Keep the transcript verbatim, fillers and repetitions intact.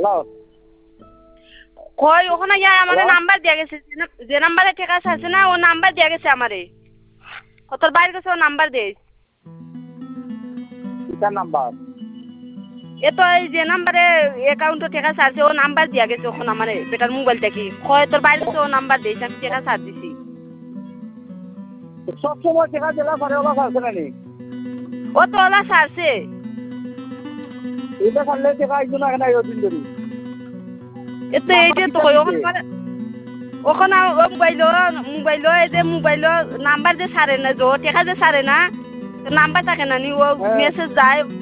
Hello কই ওখানে যাই আমারে হ্যালো নাম্বার দিয়ে গেছে যে না- যে নাম্বারে টেকা আছে না ও নাম্বার দিয়ে গেছে আমারে কত বাইরে গেছে ও নাম্বার দে কিতার নাম্বার এ তো এই যে নাম্বারে অ্যাকাউন্টে টেকা আছে ও নাম্বার দিয়া গেছে ওখানে আমারে বেটার মোবাইল থেকে কয় তোর বাইরে গেছে ও নাম্বার দিয়েছে আমি টেকা সার দিছি সব সময় টেকা দিলা পরে ওলা আছে না নি ও তো ওলা সারছে এটা করলে টেকা আইতো না কেন এই দিন ধরে এ তো এই যে তো কই ওখানে মানে ওখানে ও মোবাইল মোবাইল এই যে মোবাইল নাম্বার যে সারে না জো টেকা যে সারে না নাম্বার থাকে না নি ও হ্যাঁ। মেসেজ যায়